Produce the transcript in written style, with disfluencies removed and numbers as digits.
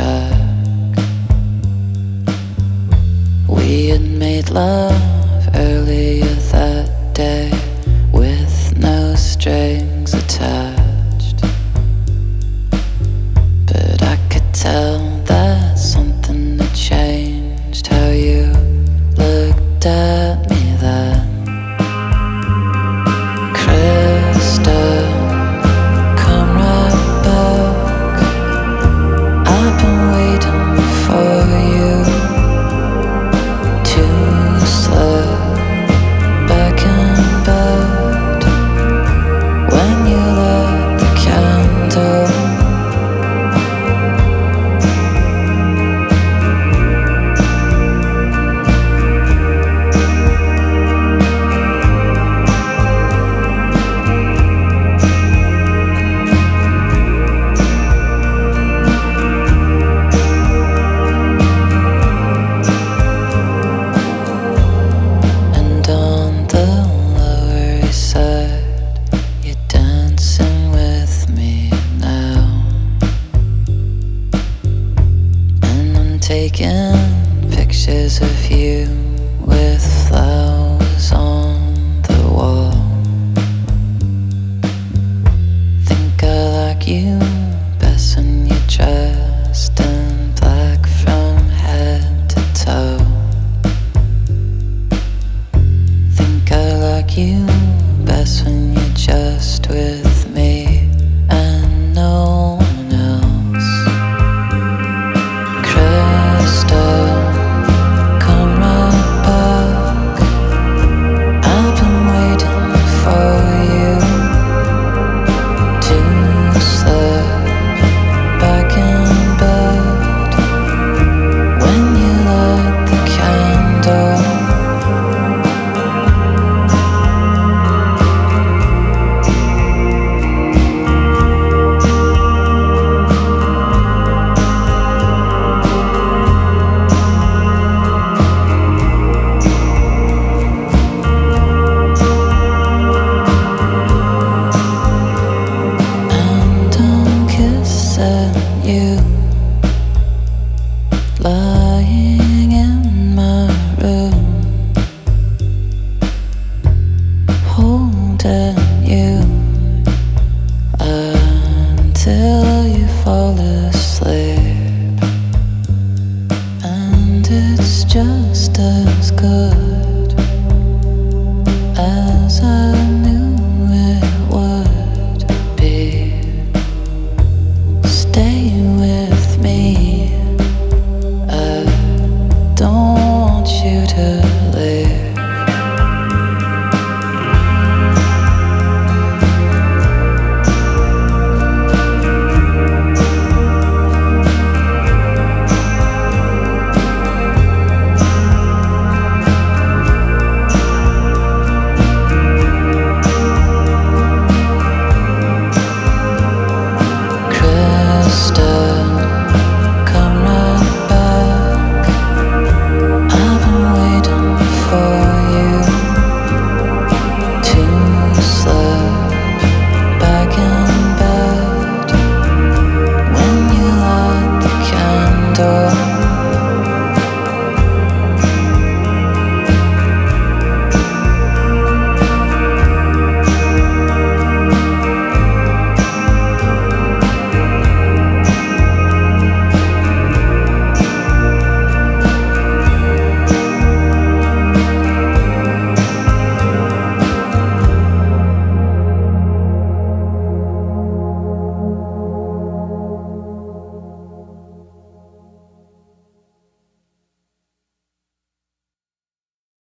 back. We had made love earlier that day with no strings attached, but I could tell that something had changed. How you looked at me then, Krista, come right back. I've been waiting for you to slip back in bed when you lit the candle. And on the Lower East Side, you're dancing with me now, and I'm taking pictures of you with